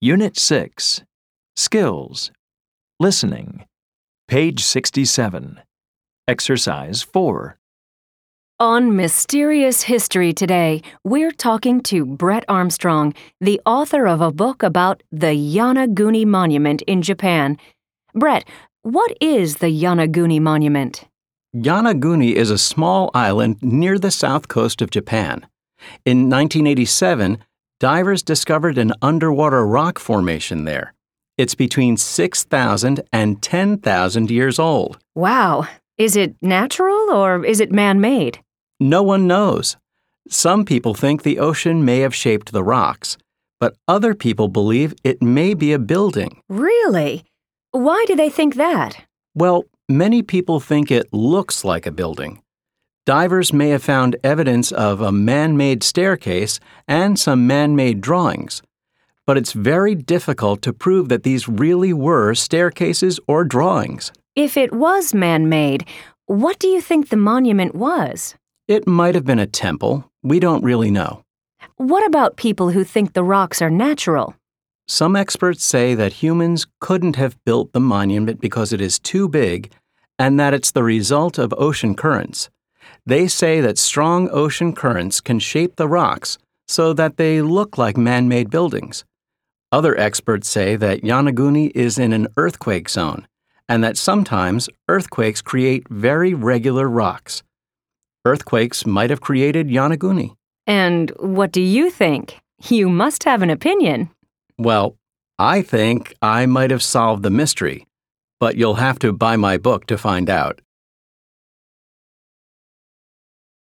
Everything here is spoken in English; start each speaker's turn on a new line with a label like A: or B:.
A: Unit 6. Skills. Listening. Page 67. Exercise 4.
B: On Mysterious History today, we're talking to Brett Armstrong, the author of a book about the Yonaguni Monument in Japan. Brett, what is the Yonaguni Monument?
C: Yonaguni is a small island near the south coast of Japan. In 1987, divers discovered an underwater rock formation there. It's between 6,000 and 10,000 years old.
B: Wow. Is it natural or is it man-made?
C: No one knows. Some people think the ocean may have shaped the rocks, but other people believe it may be a building.
B: Really? Why do they think that?
C: Well, many people think it looks like a building. Divers may have found evidence of a man-made staircase and some man-made drawings, but it's very difficult to prove that these really were staircases or drawings.
B: If it was man-made, what do you think the monument was?
C: It might have been a temple. We don't really know.
B: What about people who think the rocks are natural?
C: Some experts say that humans couldn't have built the monument because it is too big and that it's the result of ocean currents. They say that strong ocean currents can shape the rocks so that they look like man-made buildings. Other experts say that Yonaguni is in an earthquake zone and that sometimes earthquakes create very regular rocks. Earthquakes might have created Yonaguni.
B: And what do you think? You must have an opinion.
C: Well, I think I might have solved the mystery, but you'll have to buy my book to find out.